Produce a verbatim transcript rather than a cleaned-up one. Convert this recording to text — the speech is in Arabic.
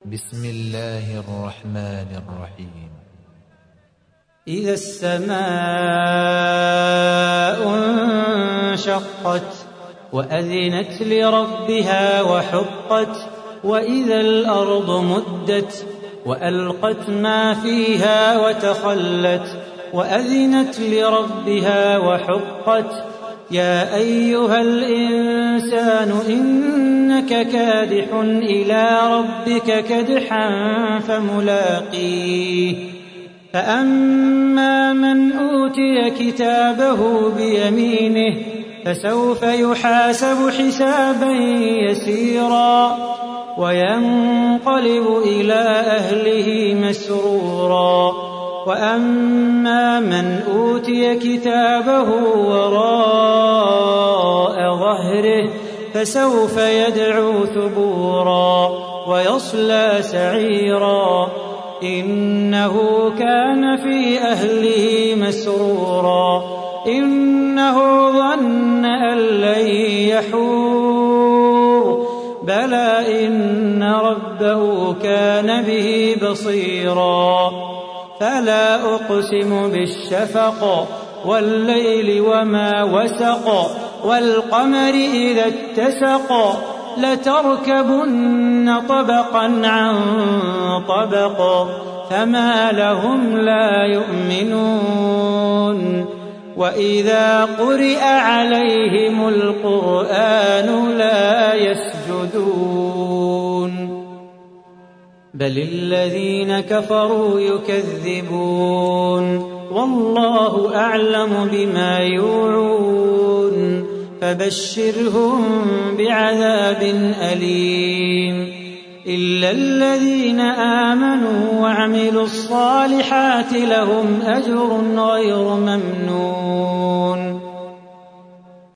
بسم الله الرحمن الرحيم. إذا السماء انشقت وأذنت لربها وحقت وإذا الأرض مدت وألقت ما فيها وتخلت وأذنت لربها وحقت يا أيها الإنسان إنك كادح إلى ربك كدحا فملاقيه فأما من أوتي كتابه بيمينه فسوف يحاسب حسابا يسيرا وينقلب إلى أهله مسرورا وأما من أوتي كتابه وراء ظهره فسوف يدعو ثبورا ويصلى سعيرا إنه كان في أهله مسرورا إنه ظن أن لن يحور بلى إن ربه كان به بصيرا فلا أقسم بالشفق والليل وما وسق والقمر إذا اتسق لتركبن طبقا عن طبق فما لهم لا يؤمنون وإذا قرئ عليهم القرآن لا يسجدون بل الذين كفروا يكذبون والله أعلم بما يوعون فبشرهم بعذاب أليم إلا الذين آمنوا وعملوا الصالحات لهم أجر غير ممنون